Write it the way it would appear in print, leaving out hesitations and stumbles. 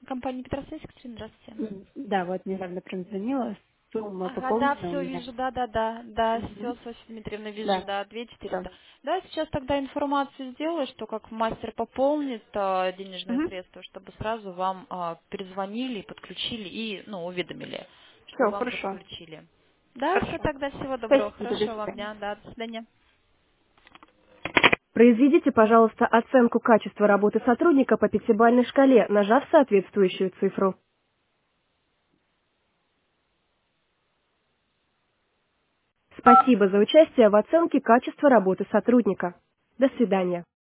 Компания Петросвязь, Екатерина, здравствуйте. Да, вот недавно прям звонила, сумма Ага, да, пополнена у все меня. вижу, да, все, Мгм. Софья Дмитриевна, вижу, Да, да, все. 2400. Да, сейчас тогда информацию сделаю, что как мастер пополнит денежные средства, чтобы сразу вам перезвонили, подключили и, ну, уведомили, что Все, вам хорошо. подключили. Да, все Хорошо. тогда, всего доброго, Спасибо, до хорошего вам свидания. дня, да, до свидания. Произведите, пожалуйста, оценку качества работы сотрудника по пятибалльной шкале, нажав соответствующую цифру. Спасибо за участие в оценке качества работы сотрудника. До свидания.